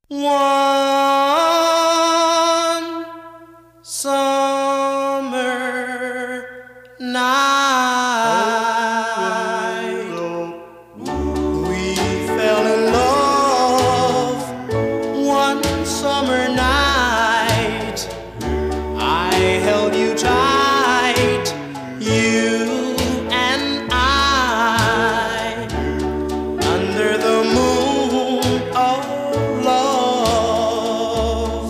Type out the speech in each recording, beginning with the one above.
One summer night, we fell in love. One summer night, I held you tight, you and I, under the moon of love.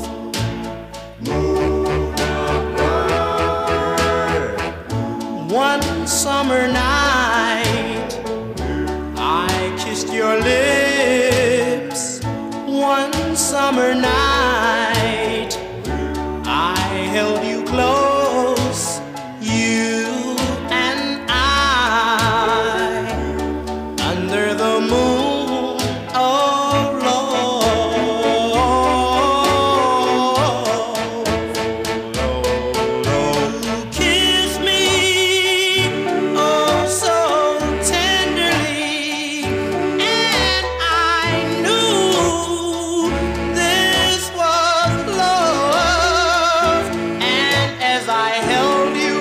One summer night, I kissed your lips. One summer night, I held you close, you and I, under the moon of love. You kissed me oh so tenderly, and I knew this was love. And as I held you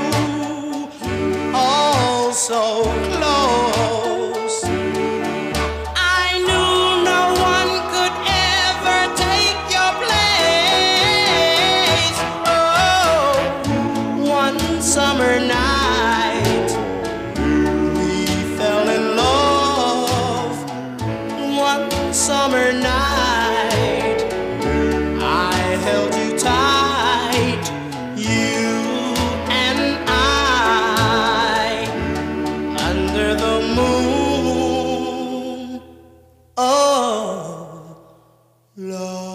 all so close, I knew no one could ever take your place. Oh, one summer night, we fell in love. One summer night, I held you tight, you and I, under the moon of love.